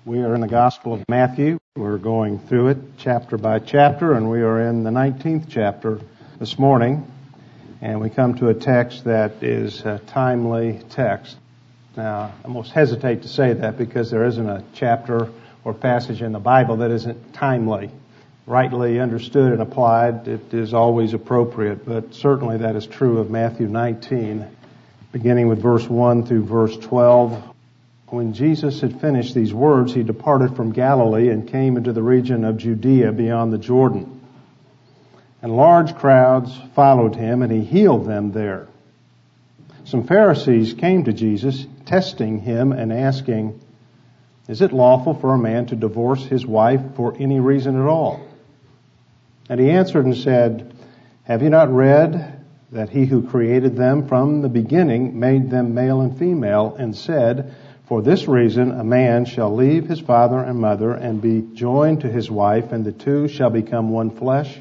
We are in the Gospel of Matthew. We're going through it chapter by chapter, and we are in the 19th chapter this morning. And we come to a text that is a timely text. Now, I almost hesitate to say that because there isn't a chapter or passage in the Bible that isn't timely. Rightly understood and applied, it is always appropriate, but certainly that is true of Matthew 19, beginning with verse 1 through verse 12. When Jesus had finished these words, he departed from Galilee and came into the region of Judea beyond the Jordan. And large crowds followed him, and he healed them there. Some Pharisees came to Jesus, testing him and asking, "Is it lawful for a man to divorce his wife for any reason at all?" And he answered and said, "Have you not read that he who created them from the beginning made them male and female, and said, 'For this reason a man shall leave his father and mother and be joined to his wife, and the two shall become one flesh'?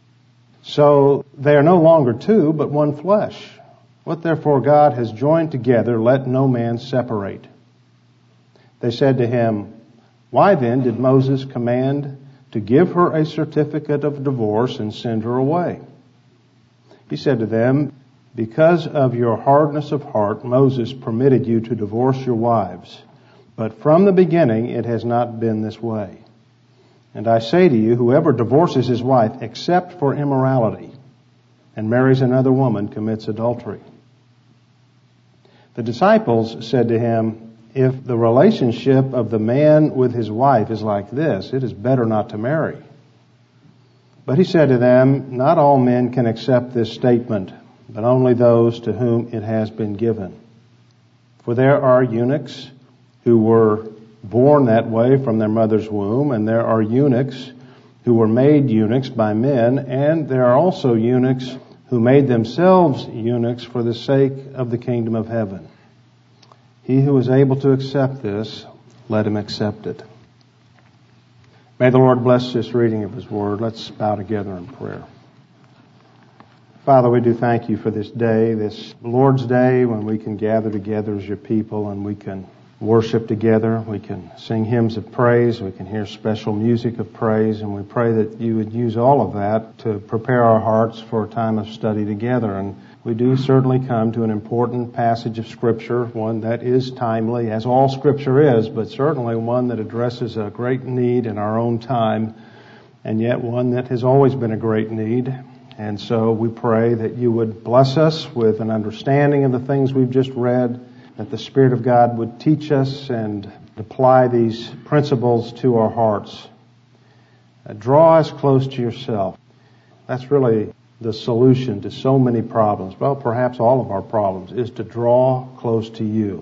So they are no longer two, but one flesh. What therefore God has joined together, let no man separate." They said to him, "Why then did Moses command to give her a certificate of divorce and send her away?" He said to them, "Because of your hardness of heart, Moses permitted you to divorce your wives. But from the beginning it has not been this way. And I say to you, whoever divorces his wife except for immorality and marries another woman commits adultery." The disciples said to him, "If the relationship of the man with his wife is like this, it is better not to marry." But he said to them, "Not all men can accept this statement, but only those to whom it has been given. For there are eunuchs who were born that way from their mother's womb, and there are eunuchs who were made eunuchs by men, and there are also eunuchs who made themselves eunuchs for the sake of the kingdom of heaven. He who is able to accept this, let him accept it." May the Lord bless this reading of His Word. Let's bow together in prayer. Father, we do thank You for this day, this Lord's Day, when we can gather together as Your people and we can worship together. We can sing hymns of praise. We can hear special music of praise. And we pray that You would use all of that to prepare our hearts for a time of study together. And we do certainly come to an important passage of Scripture, one that is timely, as all Scripture is, but certainly one that addresses a great need in our own time, and yet one that has always been a great need. And so we pray that You would bless us with an understanding of the things we've just read, that the Spirit of God would teach us and apply these principles to our hearts. Draw us close to Yourself. That's really the solution to so many problems. Well, perhaps all of our problems is to draw close to You.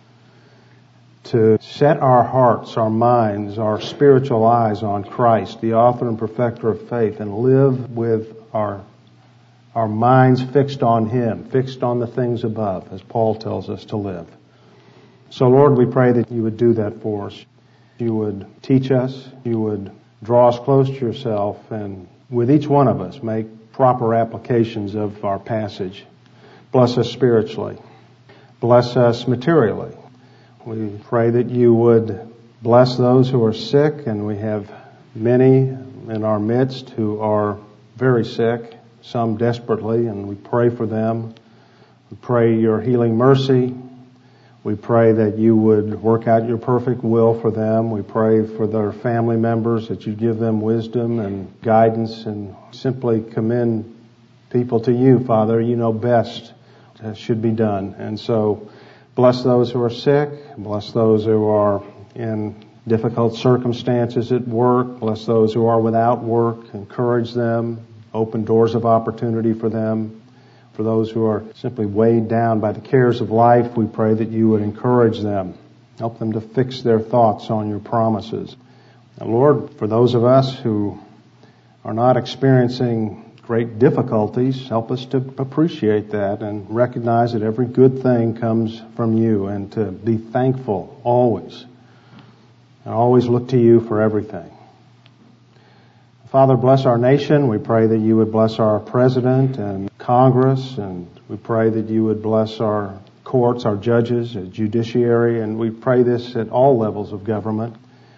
To set our hearts, our minds, our spiritual eyes on Christ, the author and perfecter of faith, and live with our minds fixed on Him, fixed on the things above, as Paul tells us to live. So, Lord, we pray that You would do that for us. You would teach us, You would draw us close to Yourself, and with each one of us, make proper applications of our passage. Bless us spiritually. Bless us materially. We pray that You would bless those who are sick, and we have many in our midst who are very sick, some desperately, and we pray for them. We pray Your healing mercy. We pray that You would work out Your perfect will for them. We pray for their family members, that You give them wisdom and guidance, and simply commend people to You, Father. You know best what should be done. And so bless those who are sick. Bless those who are in difficult circumstances at work. Bless those who are without work. Encourage them. Open doors of opportunity for them. For those who are simply weighed down by the cares of life, we pray that You would encourage them. Help them to fix their thoughts on Your promises. And Lord, for those of us who are not experiencing great difficulties, help us to appreciate that and recognize that every good thing comes from You, and to be thankful always. And always look to You for everything. Father, bless our nation. We pray that You would bless our president and Congress, and we pray that You would bless our courts, our judges, our judiciary, and we pray this at all levels of government.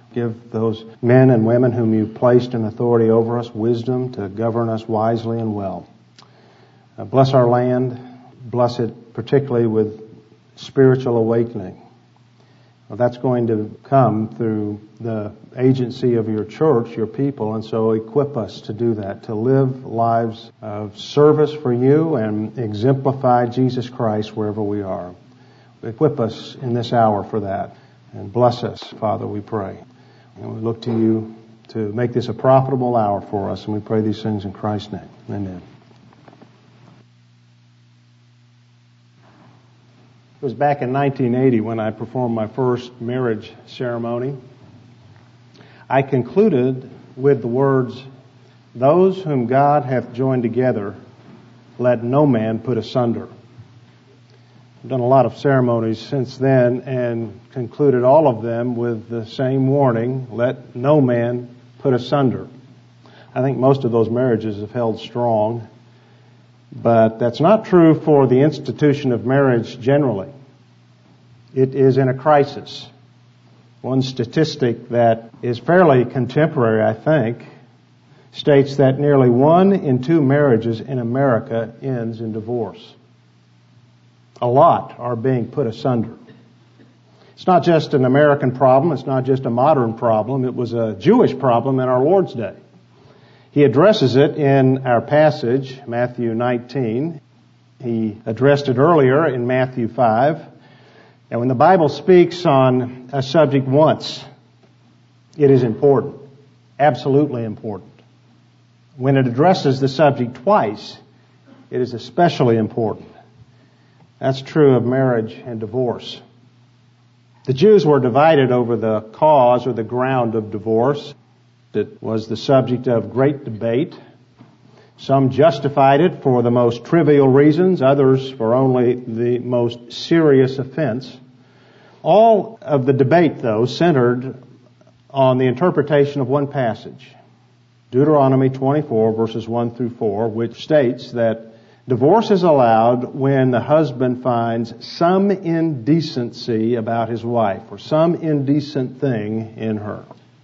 Give those men and women whom you've placed in authority over us wisdom to govern us wisely and well. Bless our land. Bless it particularly with spiritual awakening. Well, that's going to come through the agency of your church, your people, and so equip us to do that, to live lives of service for you and exemplify Jesus Christ wherever we are. Equip us in this hour for that, and bless us, Father, we pray. And we look to you to make this a profitable hour for us, and we pray these things in Christ's name. Amen. It was back in 1980 when I performed my first marriage ceremony. I concluded with the words, "Those whom God hath joined together, let no man put asunder." I've done a lot of ceremonies since then and concluded all of them with the same warning, let no man put asunder. I think most of those marriages have held strong. But that's not true for the institution of marriage generally. It is in a crisis. One statistic that is fairly contemporary, I think, states that nearly 1 in 2 marriages in America ends in divorce. A lot are being put asunder. It's not just an American problem. It's not just a modern problem. It was a Jewish problem in our Lord's day. He addresses it in our passage, Matthew 19. He addressed it earlier in Matthew 5. And when the Bible speaks on a subject once, it is important, absolutely important. When it addresses the subject twice, it is especially important. That's true of marriage and divorce. The Jews were divided over the cause or the ground of divorce. It was the subject of great debate. Some justified it for the most trivial reasons, others for only the most serious offense. All of the debate, though, centered on the interpretation of one passage, Deuteronomy 24, verses 1 through 4, which states that divorce is allowed when the husband finds some indecency about his wife or some indecent thing in her.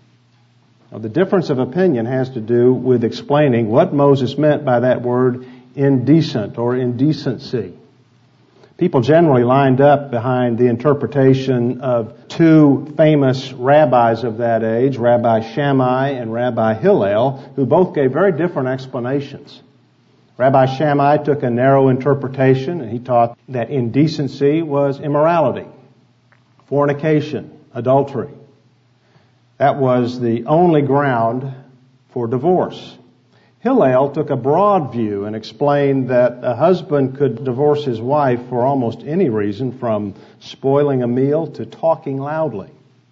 Now, the difference of opinion has to do with explaining what Moses meant by that word indecent or indecency. People generally lined up behind the interpretation of 2 famous rabbis of that age, Rabbi Shammai and Rabbi Hillel, who both gave very different explanations. Rabbi Shammai took a narrow interpretation, and he taught that indecency was immorality, fornication, adultery. That was the only ground for divorce. Hillel took a broad view and explained that a husband could divorce his wife for almost any reason, from spoiling a meal to talking loudly.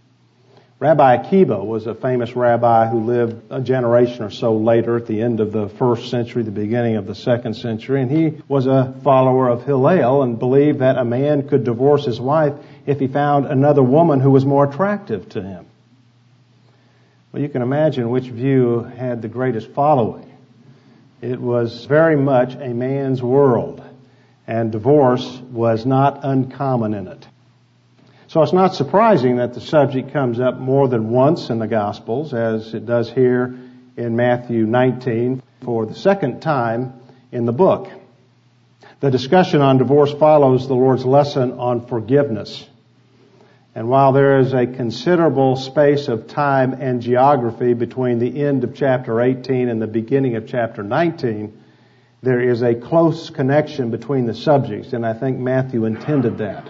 Rabbi Akiva was a famous rabbi who lived a generation or so later, at the end of the 1st century, the beginning of the 2nd century, and he was a follower of Hillel and believed that a man could divorce his wife if he found another woman who was more attractive to him. Well, you can imagine which view had the greatest following. It was very much a man's world, and divorce was not uncommon in it. So it's not surprising that the subject comes up more than once in the Gospels, as it does here in Matthew 19 for the 2nd time in the book. The discussion on divorce follows the Lord's lesson on forgiveness. And while there is a considerable space of time and geography between the end of chapter 18 and the beginning of chapter 19, there is a close connection between the subjects, and I think Matthew intended that.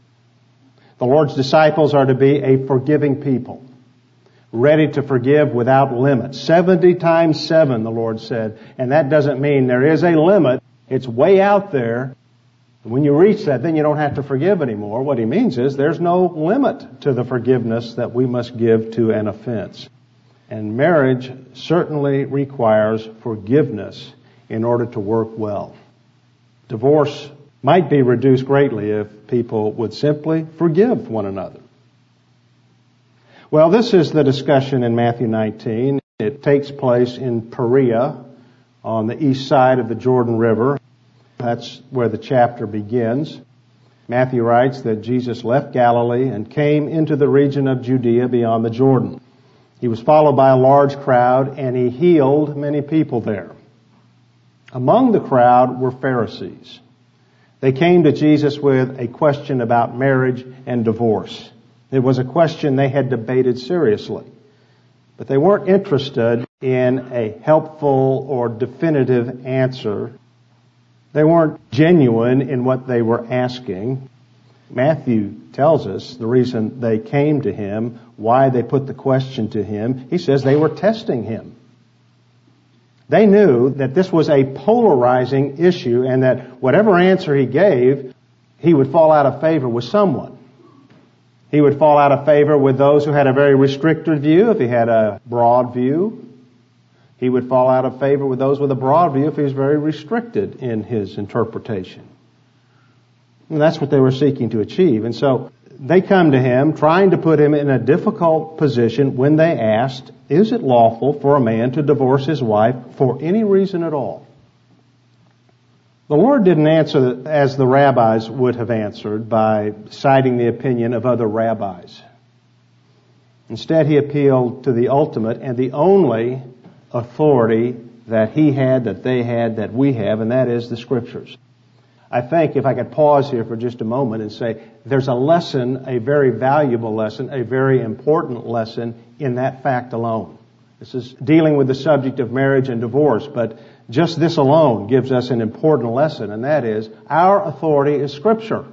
The Lord's disciples are to be a forgiving people, ready to forgive without limit. 70 times 7, the Lord said, and that doesn't mean there is a limit. It's way out there. When you reach that, then you don't have to forgive anymore. What he means is there's no limit to the forgiveness that we must give to an offense. And marriage certainly requires forgiveness in order to work well. Divorce might be reduced greatly if people would simply forgive one another. Well, this is the discussion in Matthew 19. It takes place in Perea on the east side of the Jordan River. That's where the chapter begins. Matthew writes that Jesus left Galilee and came into the region of Judea beyond the Jordan. He was followed by a large crowd, and he healed many people there. Among the crowd were Pharisees. They came to Jesus with a question about marriage and divorce. It was a question they had debated seriously. But they weren't interested in a helpful or definitive answer. They weren't genuine in what they were asking. Matthew tells us the reason they came to him, why they put the question to him. He says they were testing him. They knew that this was a polarizing issue and that whatever answer he gave, he would fall out of favor with someone. He would fall out of favor with those who had a very restricted view if he had a broad view. He would fall out of favor with those with a broad view if he was very restricted in his interpretation. And that's what they were seeking to achieve. And so they come to him trying to put him in a difficult position when they asked, is it lawful for a man to divorce his wife for any reason at all? The Lord didn't answer as the rabbis would have answered by citing the opinion of other rabbis. Instead, he appealed to the ultimate and the only authority that he had, that they had, that we have, and that is the Scriptures. I think if I could pause here for just a moment and say there's a lesson, a very valuable lesson, a very important lesson in that fact alone. This is dealing with the subject of marriage and divorce, but just this alone gives us an important lesson, and that is our authority is Scripture.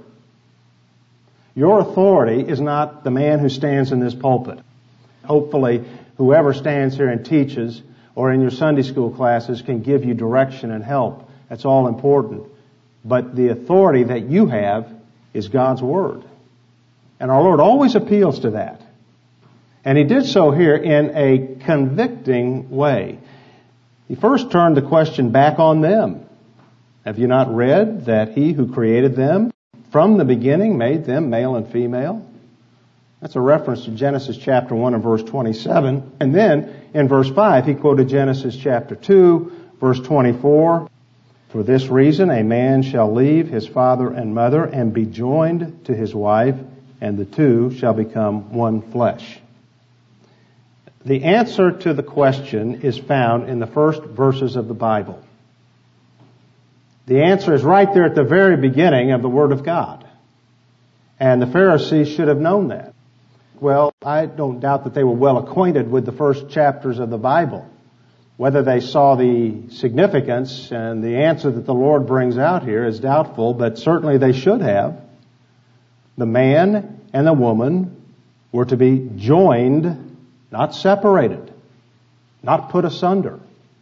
Your authority is not the man who stands in this pulpit. Hopefully, whoever stands here and teaches or in your Sunday school classes can give you direction and help. That's all important. But the authority that you have is God's Word. And our Lord always appeals to that. And He did so here in a convicting way. He first turned the question back on them. Have you not read that He who created them from the beginning made them male and female? That's a reference to Genesis chapter 1 and verse 27. And then in verse 5, he quoted Genesis chapter 2, verse 24. For this reason, a man shall leave his father and mother and be joined to his wife, and the two shall become one flesh. The answer to the question is found in the first verses of the Bible. The answer is right there at the very beginning of the Word of God. And the Pharisees should have known that. Well, I don't doubt that they were well acquainted with the first chapters of the Bible. Whether they saw the significance and the answer that the Lord brings out here is doubtful, but certainly they should have. The man and the woman were to be joined, not separated, not put asunder.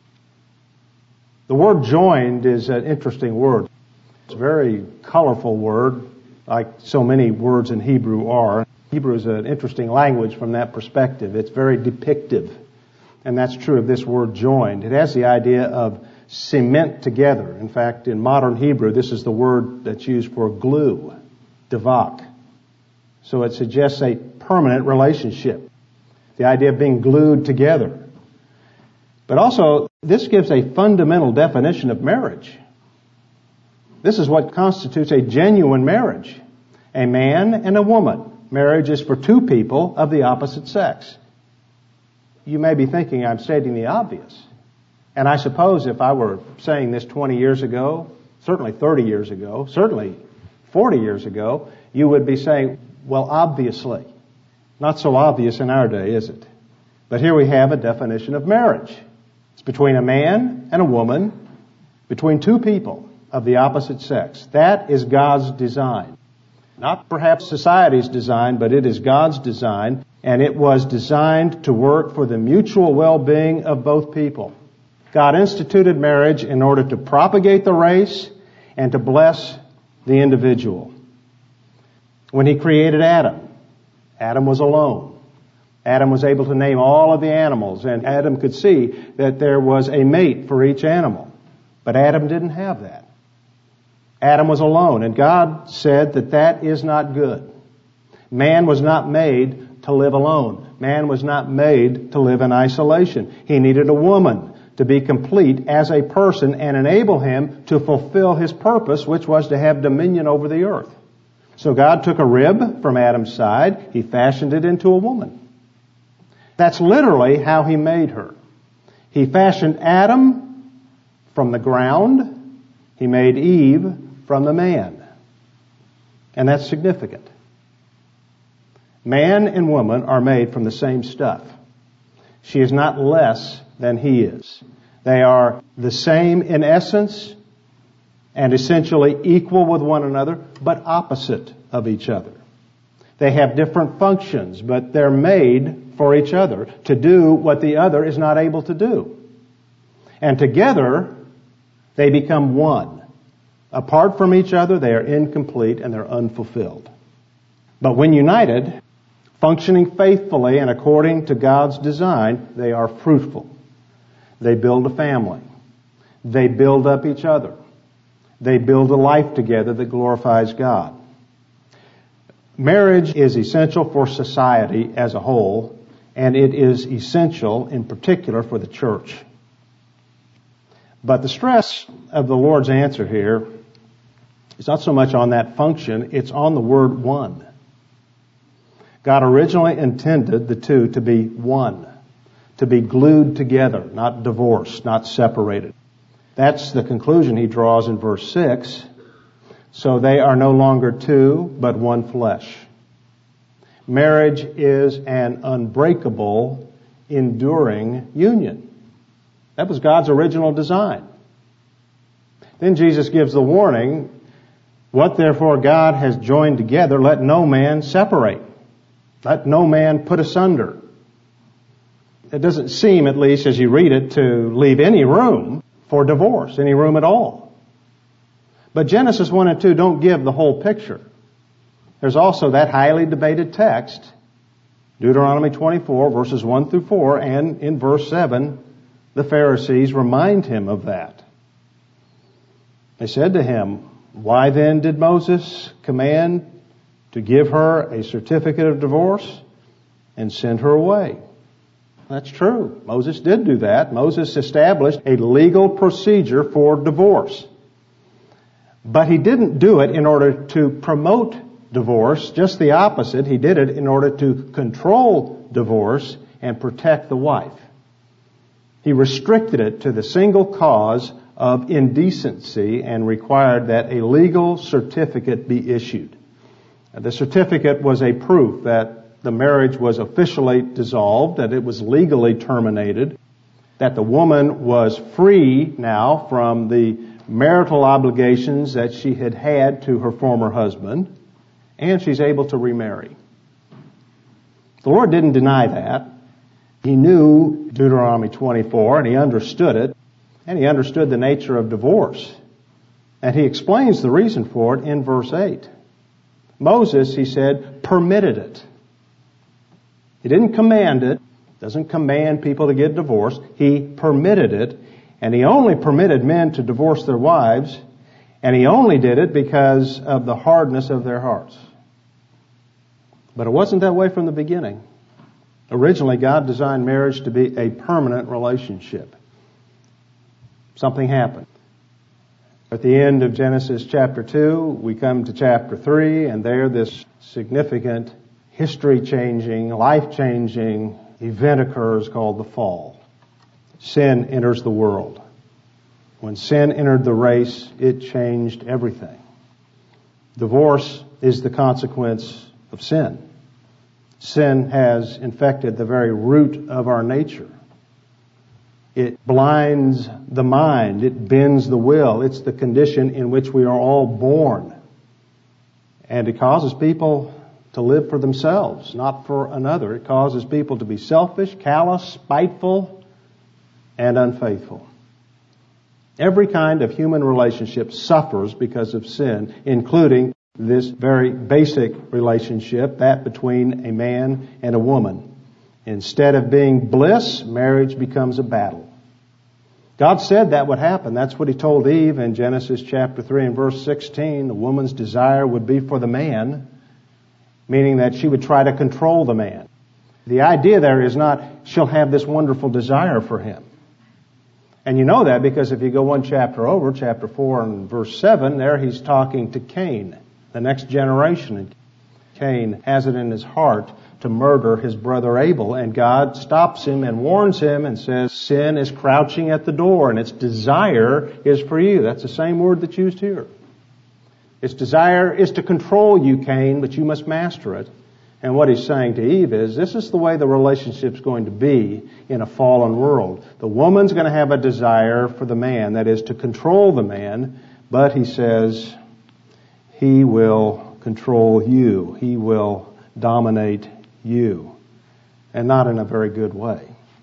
The word joined is an interesting word. It's a very colorful word, like so many words in Hebrew are. Hebrew is an interesting language from that perspective. It's very depictive. And that's true of this word joined. It has the idea of cement together. In fact, in modern Hebrew, this is the word that's used for glue, davak. So it suggests a permanent relationship. The idea of being glued together. But also, this gives a fundamental definition of marriage. This is what constitutes a genuine marriage. A man and a woman. Marriage is for two people of the opposite sex. You may be thinking I'm stating the obvious. And I suppose if I were saying this 20 years ago, certainly 30 years ago, certainly 40 years ago, you would be saying, well, obviously. Not so obvious in our day, is it? But here we have a definition of marriage. It's between a man and a woman, between two people of the opposite sex. That is God's design. Not perhaps society's design, but it is God's design, and it was designed to work for the mutual well-being of both people. God instituted marriage in order to propagate the race and to bless the individual. When He created Adam, Adam was alone. Adam was able to name all of the animals, and Adam could see that there was a mate for each animal. But Adam didn't have that. Adam was alone, and God said that that is not good. Man was not made to live alone. Man was not made to live in isolation. He needed a woman to be complete as a person and enable him to fulfill his purpose, which was to have dominion over the earth. So God took a rib from Adam's side. He fashioned it into a woman. That's literally how He made her. He fashioned Adam from the ground. He made Eve from the man. And that's significant. Man and woman are made from the same stuff. She is not less than he is. They are the same in essence and essentially equal with one another, but opposite of each other. They have different functions, but they're made for each other to do what the other is not able to do. And together, they become one. Apart from each other, they are incomplete and they're unfulfilled. But when united, functioning faithfully and according to God's design, they are fruitful. They build a family. They build up each other. They build a life together that glorifies God. Marriage is essential for society as a whole, and it is essential in particular for the church. But the stress of the Lord's answer here is not so much on that function, it's on the word one. God originally intended the two to be one, to be glued together, not divorced, not separated. That's the conclusion He draws in verse 6. So they are no longer two, but one flesh. Marriage is an unbreakable, enduring union. That was God's original design. Then Jesus gives the warning, what therefore God has joined together, let no man separate. Let no man put asunder. It doesn't seem, at least as you read it, to leave any room for divorce, any room at all. But Genesis 1 and 2 don't give the whole picture. There's also that highly debated text, Deuteronomy 24, verses 1 through 4, and in verse 7, the Pharisees remind him of that. They said to him, why then did Moses command to give her a certificate of divorce and send her away? That's true. Moses did do that. Moses established a legal procedure for divorce. But he didn't do it in order to promote divorce, just the opposite. He did it in order to control divorce and protect the wife. He restricted it to the single cause of indecency and required that a legal certificate be issued. The certificate was a proof that the marriage was officially dissolved, that it was legally terminated, that the woman was free now from the marital obligations that she had had to her former husband, and she's able to remarry. The Lord didn't deny that. He knew Deuteronomy 24, and He understood it, and He understood the nature of divorce. And He explains the reason for it in verse 8. Moses, He said, permitted it. He didn't command it. Doesn't command people to get divorced. He permitted it. And He only permitted men to divorce their wives. And He only did it because of the hardness of their hearts. But it wasn't that way from the beginning. Originally, God designed marriage to be a permanent relationship. Something happened. At the end of Genesis chapter 2, we come to chapter 3, and there this significant, history-changing, life-changing event occurs called the fall. Sin enters the world. When sin entered the race, it changed everything. Divorce is the consequence of sin. Sin has infected the very root of our nature. It blinds the mind. It bends the will. It's the condition in which we are all born. And it causes people to live for themselves, not for another. It causes people to be selfish, callous, spiteful, and unfaithful. Every kind of human relationship suffers because of sin, including this very basic relationship, that between a man and a woman. Instead of being bliss, marriage becomes a battle. God said that would happen. That's what He told Eve in Genesis chapter 3 and verse 16. The woman's desire would be for the man, meaning that she would try to control the man. The idea there is not she'll have this wonderful desire for him. And you know that because if you go one chapter over, chapter 4 and verse 7, there He's talking to Cain, the next generation. And Cain has it in his heart to murder his brother Abel. And God stops him and warns him and says, sin is crouching at the door and its desire is for you. That's the same word that's used here. Its desire is to control you, Cain, but you must master it. And what he's saying to Eve is, this is the way the relationship's going to be in a fallen world. The woman's going to have a desire for the man, that is to control the man, but he says, he will control you. He will dominate you. And not in a very good way.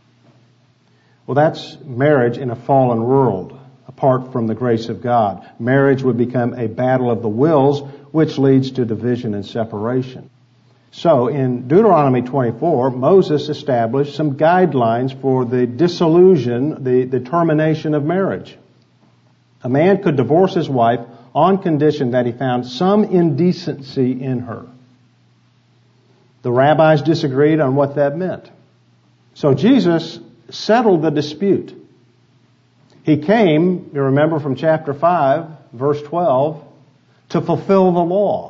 Well, that's marriage in a fallen world, apart from the grace of God. Marriage would become a battle of the wills, which leads to division and separation. So in Deuteronomy 24, Moses established some guidelines for the dissolution, the termination of marriage. A man could divorce his wife on condition that he found some indecency in her. The rabbis disagreed on what that meant. So Jesus settled the dispute. He came, you remember from chapter 5, verse 12, to fulfill the law.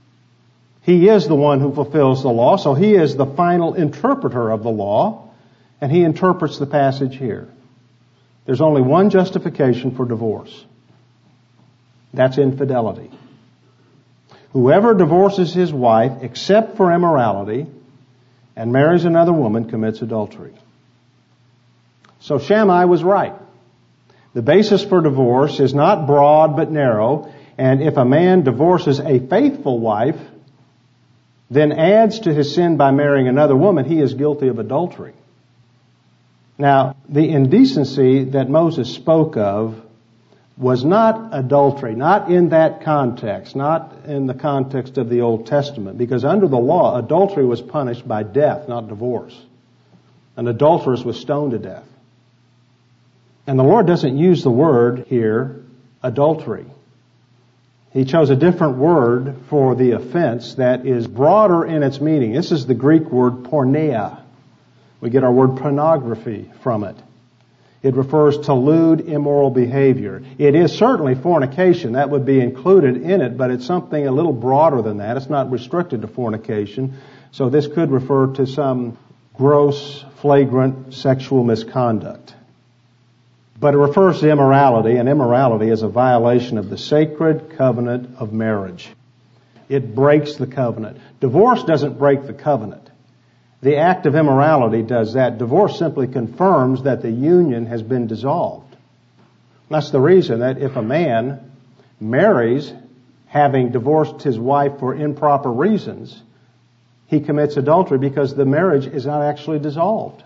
He is the one who fulfills the law, so he is the final interpreter of the law, and he interprets the passage here. There's only one justification for divorce. That's infidelity. Whoever divorces his wife except for immorality and marries another woman commits adultery. So Shammai was right. The basis for divorce is not broad but narrow, and if a man divorces a faithful wife, then adds to his sin by marrying another woman, he is guilty of adultery. Now, the indecency that Moses spoke of was not adultery, not in that context, not in the context of the Old Testament, because under the law, adultery was punished by death, not divorce. An adulteress was stoned to death. And the Lord doesn't use the word here, adultery. He chose a different word for the offense that is broader in its meaning. This is the Greek word porneia. We get our word pornography from it. It refers to lewd, immoral behavior. It is certainly fornication. That would be included in it, but it's something a little broader than that. It's not restricted to fornication. So this could refer to some gross, flagrant sexual misconduct. But it refers to immorality, and immorality is a violation of the sacred covenant of marriage. It breaks the covenant. Divorce doesn't break the covenant. The act of immorality does that. Divorce simply confirms that the union has been dissolved. That's the reason that if a man marries having divorced his wife for improper reasons, he commits adultery because the marriage is not actually dissolved.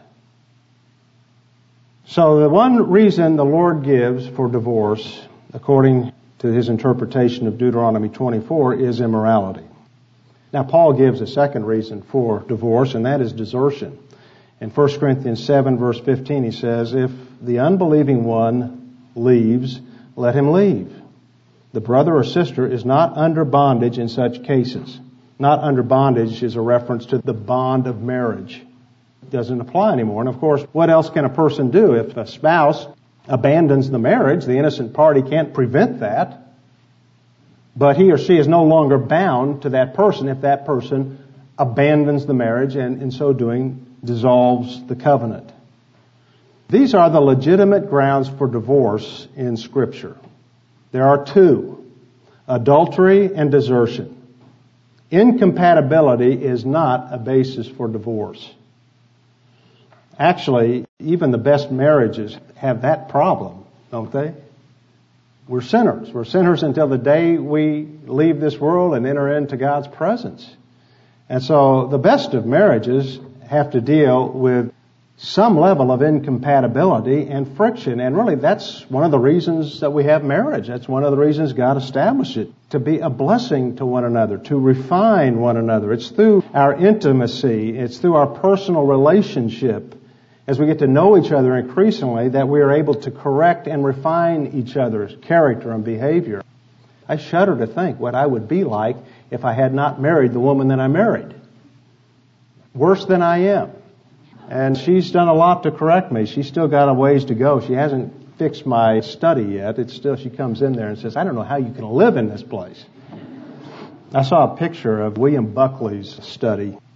So the one reason the Lord gives for divorce, according to his interpretation of Deuteronomy 24, is immorality. Now Paul gives a second reason for divorce, and that is desertion. In 1 Corinthians 7 verse 15 he says, if the unbelieving one leaves, let him leave. The brother or sister is not under bondage in such cases. Not under bondage is a reference to the bond of marriage. Doesn't apply anymore. And of course, what else can a person do? If a spouse abandons the marriage, the innocent party can't prevent that. But he or she is no longer bound to that person if that person abandons the marriage and in so doing dissolves the covenant. These are the legitimate grounds for divorce in Scripture. There are two: adultery and desertion. Incompatibility is not a basis for divorce. Actually, even the best marriages have that problem, don't they? We're sinners. We're sinners until the day we leave this world and enter into God's presence. And so the best of marriages have to deal with some level of incompatibility and friction. And really, that's one of the reasons that we have marriage. That's one of the reasons God established it, to be a blessing to one another, to refine one another. It's through our intimacy, it's through our personal relationship, as we get to know each other increasingly, that we are able to correct and refine each other's character and behavior. I shudder to think what I would be like if I had not married the woman that I married. Worse than I am. And she's done a lot to correct me. She's still got a ways to go. She hasn't fixed my study yet. It's still, she comes in there and says, I don't know how you can live in this place. I saw a picture of William Buckley's study.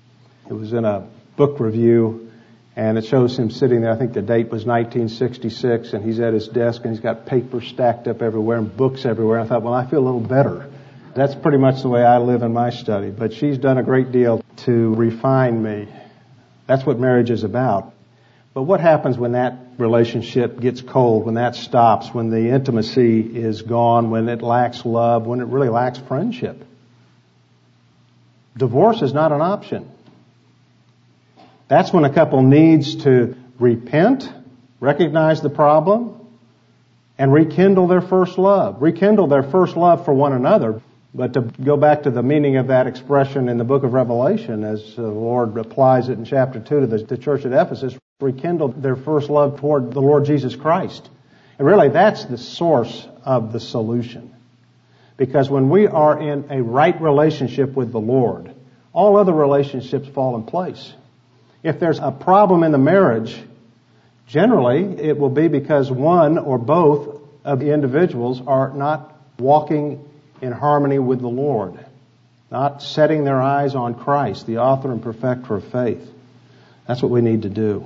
It was in a book review, and it shows him sitting there. I think the date was 1966, and he's at his desk, and he's got papers stacked up everywhere and books everywhere. I thought, well, I feel a little better. That's pretty much the way I live in my study. But she's done a great deal to refine me. That's what marriage is about. But what happens when that relationship gets cold, when that stops, when the intimacy is gone, when it lacks love, when it really lacks friendship? Divorce is not an option. That's when a couple needs to repent, recognize the problem, and rekindle their first love. Rekindle their first love for one another. But to go back to the meaning of that expression in the book of Revelation, as the Lord applies it in chapter 2 to the church at Ephesus, rekindled their first love toward the Lord Jesus Christ. And really, that's the source of the solution. Because when we are in a right relationship with the Lord, all other relationships fall in place. If there's a problem in the marriage, generally it will be because one or both of the individuals are not walking in harmony with the Lord, not setting their eyes on Christ, the author and perfecter of faith. That's what we need to do.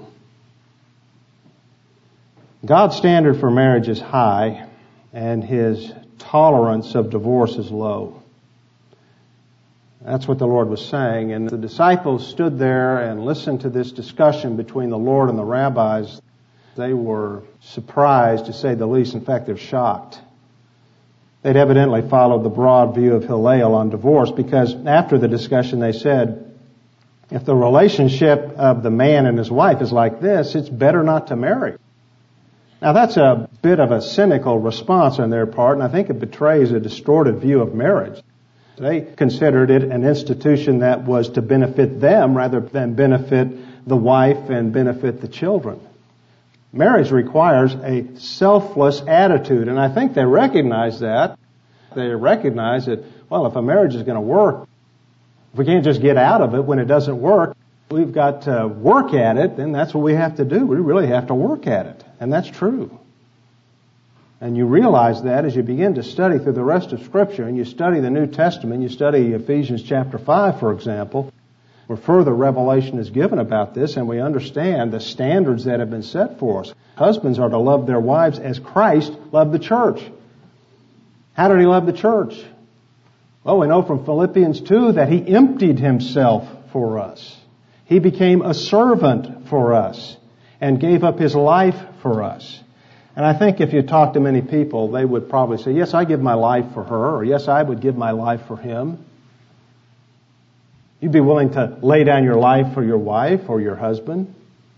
God's standard for marriage is high, and His tolerance of divorce is low. That's what the Lord was saying. And the disciples stood there and listened to this discussion between the Lord and the rabbis. They were surprised, to say the least. In fact, they're shocked. They'd evidently followed the broad view of Hillel on divorce, because after the discussion they said, if the relationship of the man and his wife is like this, it's better not to marry. Now that's a bit of a cynical response on their part, and I think it betrays a distorted view of marriage. They considered it an institution that was to benefit them rather than benefit the wife and benefit the children. Marriage requires a selfless attitude, and I think they recognize that. They recognize that, well, if a marriage is going to work, if we can't just get out of it when it doesn't work, we've got to work at it, and that's what we have to do. We really have to work at it, and that's true. And you realize that as you begin to study through the rest of Scripture, and you study the New Testament, you study Ephesians chapter 5, for example, where further revelation is given about this, and we understand the standards that have been set for us. Husbands are to love their wives as Christ loved the church. How did He love the church? Well, we know from Philippians 2 that He emptied Himself for us. He became a servant for us and gave up His life for us. And I think if you talk to many people, they would probably say, yes, I give my life for her, or yes, I would give my life for him. You'd be willing to lay down your life for your wife or your husband.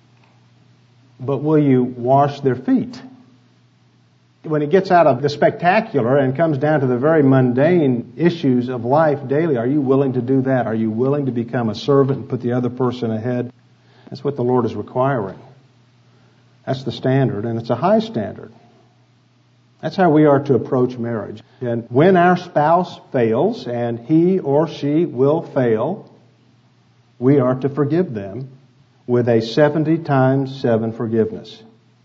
But will you wash their feet? When it gets out of the spectacular and comes down to the very mundane issues of life daily, are you willing to do that? Are you willing to become a servant and put the other person ahead? That's what the Lord is requiring. That's the standard, and it's a high standard. That's how we are to approach marriage. And when our spouse fails, and he or she will fail, we are to forgive them with a 70 times 7 forgiveness.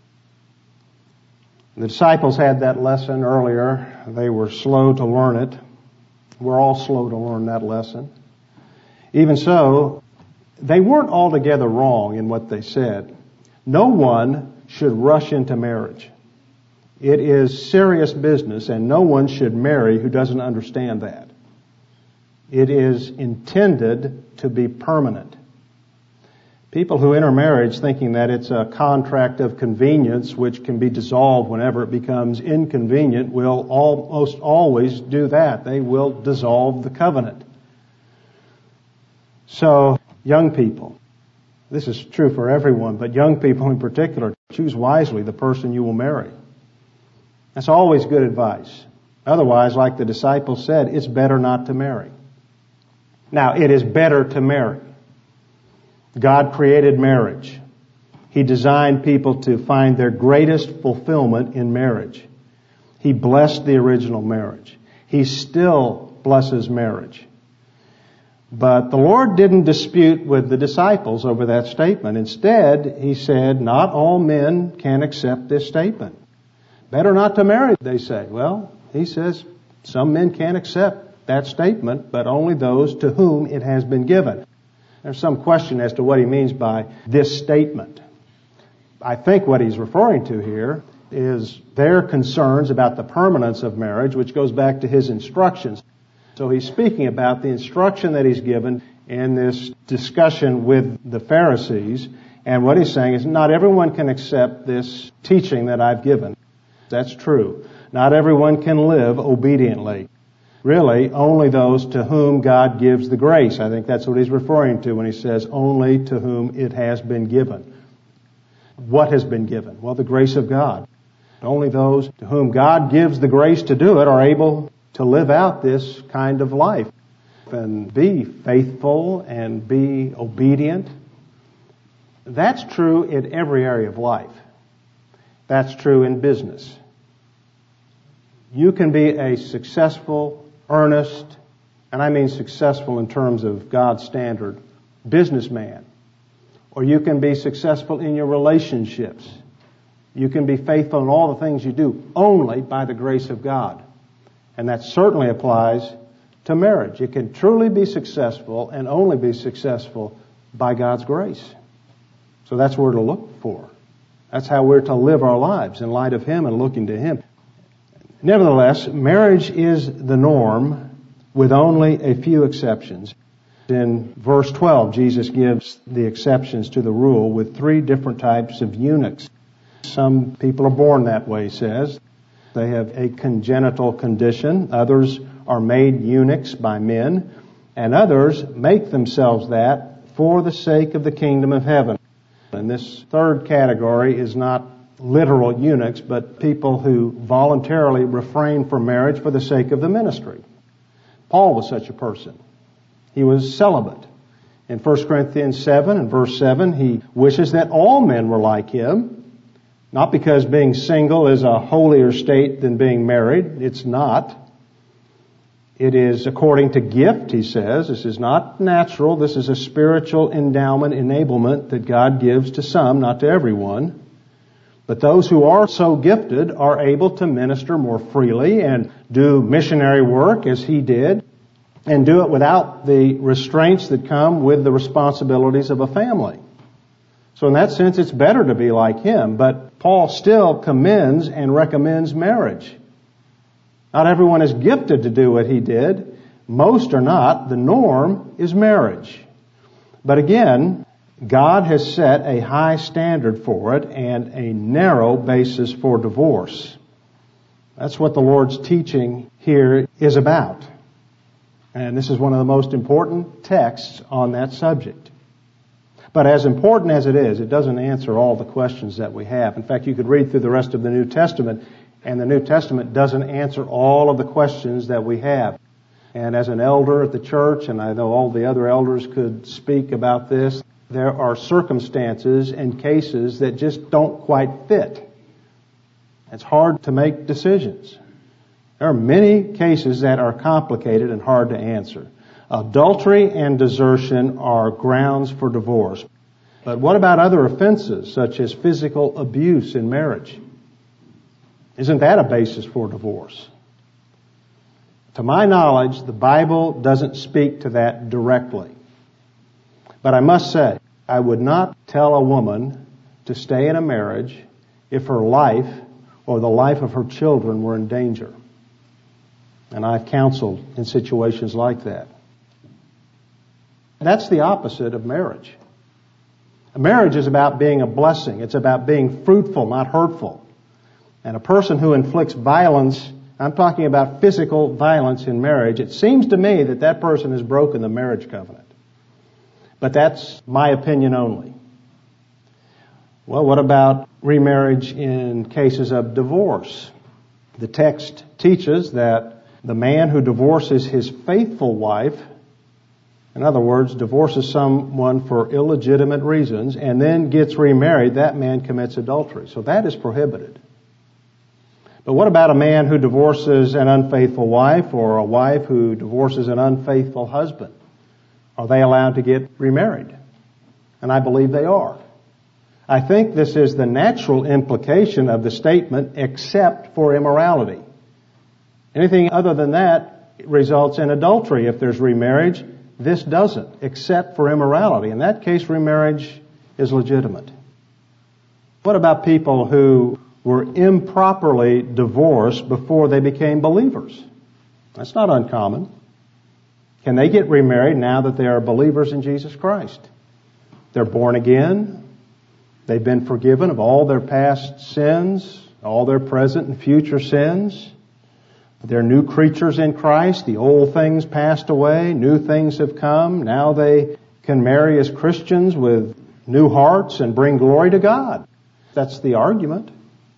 The disciples had that lesson earlier. They were slow to learn it. We're all slow to learn that lesson. Even so, they weren't altogether wrong in what they said. No one should rush into marriage. It is serious business, and no one should marry who doesn't understand that. It is intended to be permanent. People who enter marriage thinking that it's a contract of convenience which can be dissolved whenever it becomes inconvenient will almost always do that. They will dissolve the covenant. So, young people, this is true for everyone, but young people in particular, choose wisely the person you will marry. That's always good advice. Otherwise, like the disciples said, it's better not to marry. Now, it is better to marry. God created marriage. He designed people to find their greatest fulfillment in marriage. He blessed the original marriage. He still blesses marriage. But the Lord didn't dispute with the disciples over that statement. Instead, He said, not all men can accept this statement. Better not to marry, they say. Well, He says, some men can't accept that statement, but only those to whom it has been given. There's some question as to what he means by this statement. I think what he's referring to here is their concerns about the permanence of marriage, which goes back to his instructions. So he's speaking about the instruction that he's given in this discussion with the Pharisees. And what he's saying is not everyone can accept this teaching that I've given. That's true. Not everyone can live obediently. Really, only those to whom God gives the grace. I think that's what he's referring to when he says only to whom it has been given. What has been given? Well, the grace of God. Only those to whom God gives the grace to do it are able to live out this kind of life and be faithful and be obedient. That's true in every area of life. That's true in business. You can be a successful, earnest, and I mean successful in terms of God's standard, businessman. Or you can be successful in your relationships. You can be faithful in all the things you do only by the grace of God. And that certainly applies to marriage. You can truly be successful and only be successful by God's grace. So that's what we're to look for. That's how we're to live our lives in light of Him and looking to Him. Nevertheless, marriage is the norm with only a few exceptions. In verse 12, Jesus gives the exceptions to the rule with 3 different types of eunuchs. Some people are born that way, he says. They have a congenital condition. Others are made eunuchs by men. And others make themselves that for the sake of the kingdom of heaven. And this third category is not literal eunuchs, but people who voluntarily refrain from marriage for the sake of the ministry. Paul was such a person. He was celibate. In 1 Corinthians 7 and verse 7, he wishes that all men were like him. Not because being single is a holier state than being married. It's not. It is according to gift, he says. This is not natural. This is a spiritual endowment, enablement that God gives to some, not to everyone. But those who are so gifted are able to minister more freely and do missionary work as he did, and do it without the restraints that come with the responsibilities of a family. So in that sense, it's better to be like him, but Paul still commends and recommends marriage. Not everyone is gifted to do what he did. Most are not. The norm is marriage. But again, God has set a high standard for it and a narrow basis for divorce. That's what the Lord's teaching here is about. And this is one of the most important texts on that subject. But as important as it is, it doesn't answer all the questions that we have. In fact, you could read through the rest of the New Testament, and the New Testament doesn't answer all of the questions that we have. And as an elder at the church, and I know all the other elders could speak about this, there are circumstances and cases that just don't quite fit. It's hard to make decisions. There are many cases that are complicated and hard to answer. Adultery and desertion are grounds for divorce. But what about other offenses, such as physical abuse in marriage? Isn't that a basis for divorce? To my knowledge, the Bible doesn't speak to that directly. But I must say, I would not tell a woman to stay in a marriage if her life or the life of her children were in danger. And I've counseled in situations like that. That's the opposite of marriage. A marriage is about being a blessing. It's about being fruitful, not hurtful. And a person who inflicts violence, I'm talking about physical violence in marriage, it seems to me that that person has broken the marriage covenant. But that's my opinion only. Well, what about remarriage in cases of divorce? The text teaches that the man who divorces his faithful wife, in other words, divorces someone for illegitimate reasons and then gets remarried, that man commits adultery. So that is prohibited. But what about a man who divorces an unfaithful wife or a wife who divorces an unfaithful husband? Are they allowed to get remarried? And I believe they are. I think this is the natural implication of the statement, except for immorality. Anything other than that results in adultery if there's remarriage. This doesn't, except for immorality. In that case, remarriage is legitimate. What about people who were improperly divorced before they became believers? That's not uncommon. Can they get remarried now that they are believers in Jesus Christ? They're born again. They've been forgiven of all their past sins, all their present and future sins. They're new creatures in Christ. The old things passed away. New things have come. Now they can marry as Christians with new hearts and bring glory to God. That's the argument.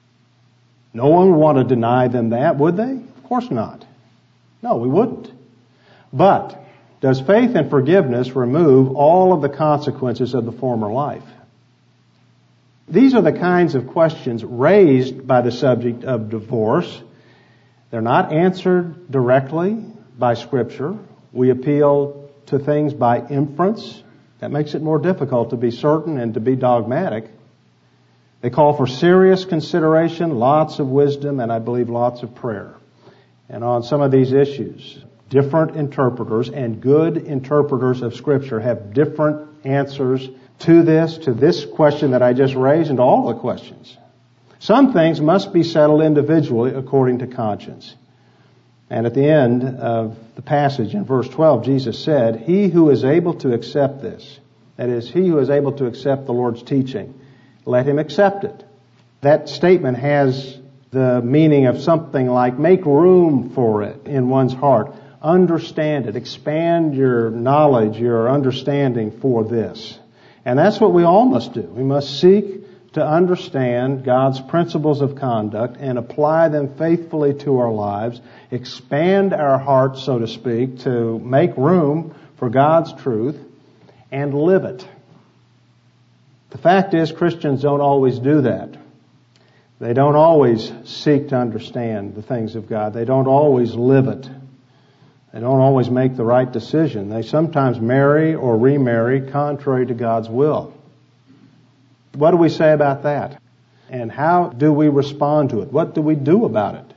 No one would want to deny them that, would they? Of course not. No, we wouldn't. But does faith and forgiveness remove all of the consequences of the former life? These are the kinds of questions raised by the subject of divorce. They're not answered directly by Scripture. We appeal to things by inference. That makes it more difficult to be certain and to be dogmatic. They call for serious consideration, lots of wisdom, and I believe lots of prayer. And on some of these issues, different interpreters and good interpreters of Scripture have different answers to this question that I just raised, and to all the questions. Some things must be settled individually according to conscience. And at the end of the passage in verse 12, Jesus said, "He who is able to accept this," that is, he who is able to accept the Lord's teaching, "let him accept it." That statement has the meaning of something like make room for it in one's heart. Understand it. Expand your knowledge, your understanding for this. And that's what we all must do. We must seek to understand God's principles of conduct and apply them faithfully to our lives, expand our hearts, so to speak, to make room for God's truth and live it. The fact is, Christians don't always do that. They don't always seek to understand the things of God. They don't always live it. They don't always make the right decision. They sometimes marry or remarry contrary to God's will. What do we say about that? And how do we respond to it? What do we do about it?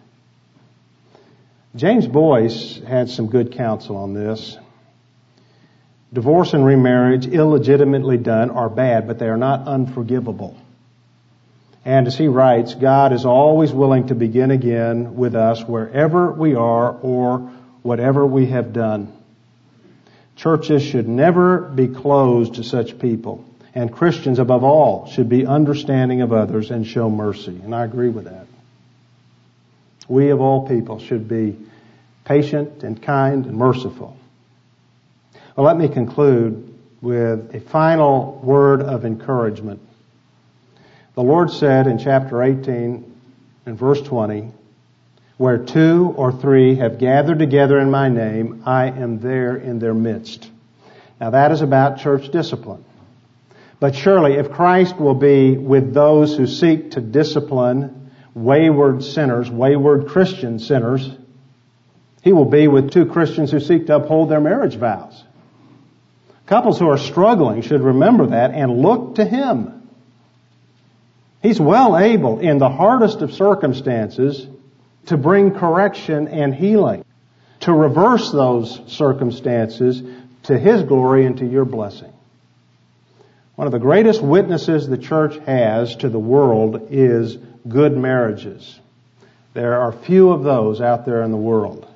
James Boyce had some good counsel on this. Divorce and remarriage, illegitimately done, are bad, but they are not unforgivable. And as he writes, God is always willing to begin again with us wherever we are or whatever we have done. Churches should never be closed to such people. And Christians, above all, should be understanding of others and show mercy. And I agree with that. We, of all people, should be patient and kind and merciful. Well, let me conclude with a final word of encouragement. The Lord said in chapter 18 and verse 20, "Where 2 or 3 have gathered together in my name, I am there in their midst." Now that is about church discipline. But surely if Christ will be with those who seek to discipline wayward sinners, wayward Christian sinners, He will be with 2 Christians who seek to uphold their marriage vows. Couples who are struggling should remember that and look to Him. He's well able in the hardest of circumstances to bring correction and healing, to reverse those circumstances to His glory and to your blessing. One of the greatest witnesses the church has to the world is good marriages. There are few of those out there in the world.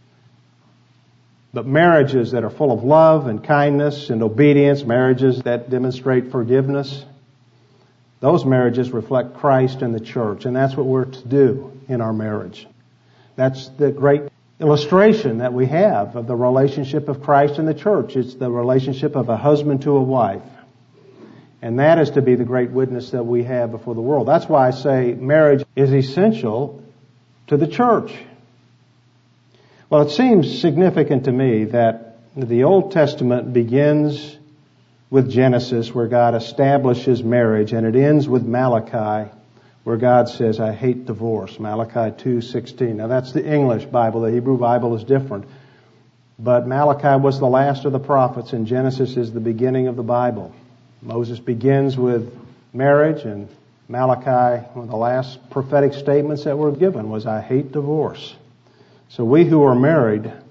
But marriages that are full of love and kindness and obedience, marriages that demonstrate forgiveness, those marriages reflect Christ and the church, and that's what we're to do in our marriage. That's the great illustration that we have of the relationship of Christ and the church. It's the relationship of a husband to a wife. And that is to be the great witness that we have before the world. That's why I say marriage is essential to the church. Well, it seems significant to me that the Old Testament begins with Genesis, where God establishes marriage, and it ends with Malachi, where God says, "I hate divorce." Malachi 2:16. Now that's the English Bible. The Hebrew Bible is different. But Malachi was the last of the prophets, and Genesis is the beginning of the Bible. Moses begins with marriage, and Malachi, one of the last prophetic statements that were given was, "I hate divorce." So we who are married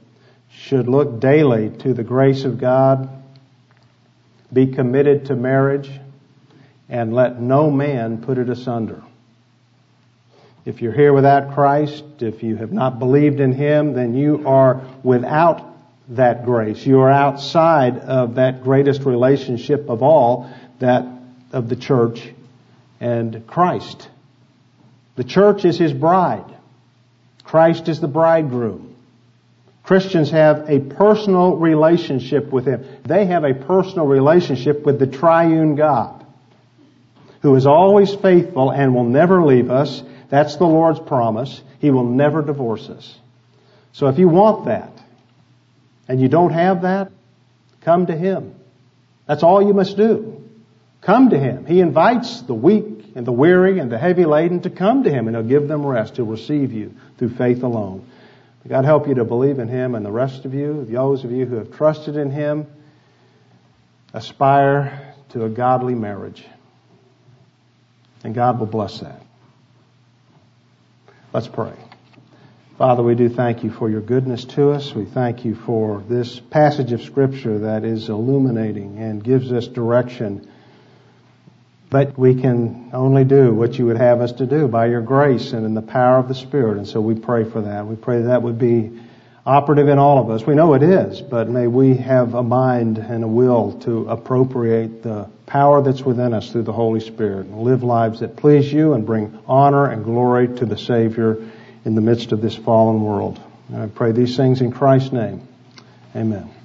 should look daily to the grace of God, be committed to marriage, and let no man put it asunder. If you're here without Christ, if you have not believed in Him, then you are without that grace. You are outside of that greatest relationship of all, that of the church and Christ. The church is His bride. Christ is the bridegroom. Christians have a personal relationship with Him. They have a personal relationship with the triune God, who is always faithful and will never leave us. That's the Lord's promise. He will never divorce us. So if you want that, and you don't have that, come to Him. That's all you must do. Come to Him. He invites the weak and the weary and the heavy laden to come to Him, and He'll give them rest. He'll receive you through faith alone. God help you to believe in Him, and the rest of you, those of you who have trusted in Him, aspire to a godly marriage. And God will bless that. Let's pray. Father, we do thank You for Your goodness to us. We thank You for this passage of Scripture that is illuminating and gives us direction. But we can only do what You would have us to do by Your grace and in the power of the Spirit. And so we pray for that. We pray that would be operative in all of us. We know it is, but may we have a mind and a will to appropriate the power that's within us through the Holy Spirit and live lives that please You and bring honor and glory to the Savior in the midst of this fallen world. And I pray these things in Christ's name. Amen.